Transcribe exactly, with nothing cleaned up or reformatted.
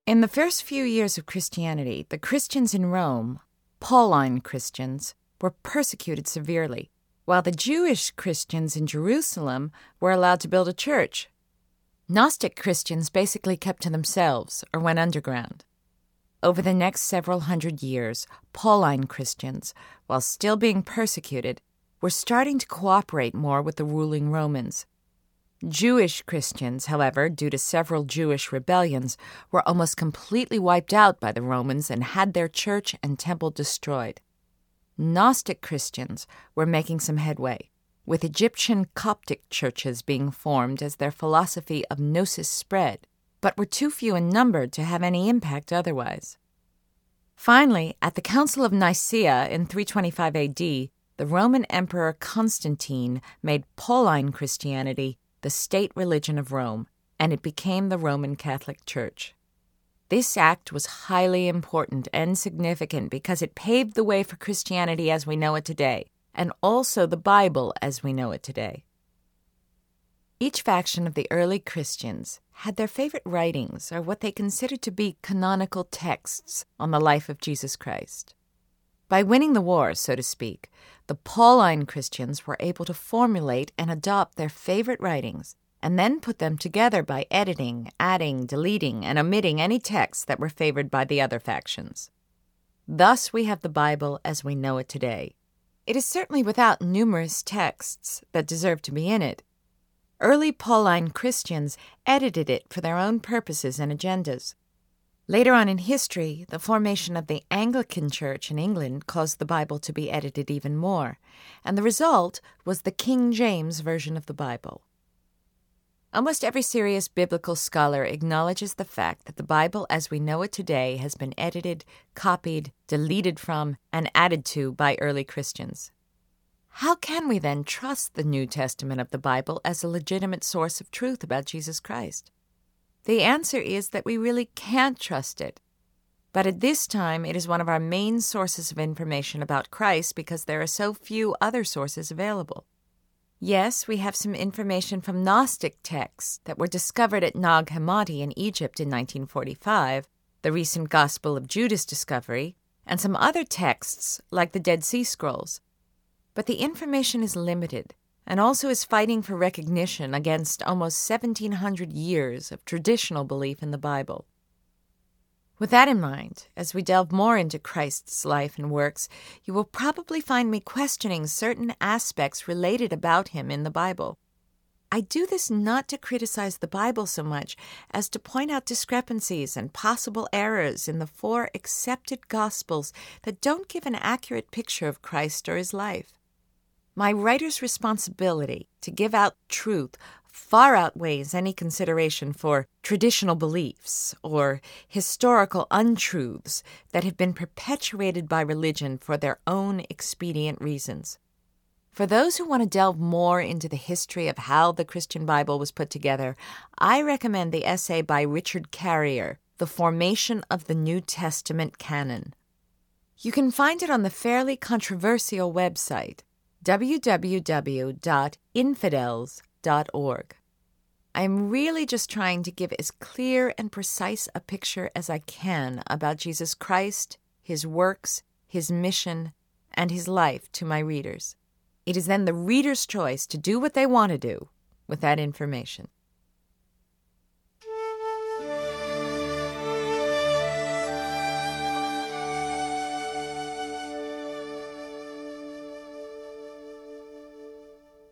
In the first few years of Christianity, the Christians in Rome, Pauline Christians, were persecuted severely, while the Jewish Christians in Jerusalem were allowed to build a church. Gnostic Christians basically kept to themselves or went underground. Over the next several hundred years, Pauline Christians, while still being persecuted, were starting to cooperate more with the ruling Romans. Jewish Christians, however, due to several Jewish rebellions, were almost completely wiped out by the Romans and had their church and temple destroyed. Gnostic Christians were making some headway, with Egyptian Coptic churches being formed as their philosophy of gnosis spread, but were too few in number to have any impact otherwise. Finally, at the Council of Nicaea in three twenty-five A D, the Roman Emperor Constantine made Pauline Christianity the state religion of Rome, and it became the Roman Catholic Church. This act was highly important and significant because it paved the way for Christianity as we know it today, and also the Bible as we know it today. Each faction of the early Christians had their favorite writings or what they considered to be canonical texts on the life of Jesus Christ. By winning the war, so to speak, the Pauline Christians were able to formulate and adopt their favorite writings and then put them together by editing, adding, deleting, and omitting any texts that were favored by the other factions. Thus, we have the Bible as we know it today. It is certainly without numerous texts that deserve to be in it. Early Pauline Christians edited it for their own purposes and agendas. Later on in history, the formation of the Anglican Church in England caused the Bible to be edited even more, and the result was the King James Version of the Bible. Almost every serious biblical scholar acknowledges the fact that the Bible as we know it today has been edited, copied, deleted from, and added to by early Christians. How can we then trust the New Testament of the Bible as a legitimate source of truth about Jesus Christ? The answer is that we really can't trust it. But at this time, it is one of our main sources of information about Christ because there are so few other sources available. Yes, we have some information from Gnostic texts that were discovered at Nag Hammadi in Egypt in nineteen forty-five, the recent Gospel of Judas discovery, and some other texts like the Dead Sea Scrolls. But the information is limited, and also is fighting for recognition against almost seventeen hundred years of traditional belief in the Bible. With that in mind, as we delve more into Christ's life and works, you will probably find me questioning certain aspects related about him in the Bible. I do this not to criticize the Bible so much as to point out discrepancies and possible errors in the four accepted Gospels that don't give an accurate picture of Christ or his life. My writer's responsibility to give out truth far outweighs any consideration for traditional beliefs or historical untruths that have been perpetuated by religion for their own expedient reasons. For those who want to delve more into the history of how the Christian Bible was put together, I recommend the essay by Richard Carrier, The Formation of the New Testament Canon. You can find it on the fairly controversial website, w w w dot infidels dot org. I am really just trying to give as clear and precise a picture as I can about Jesus Christ, his works, his mission, and his life to my readers. It is then the reader's choice to do what they want to do with that information.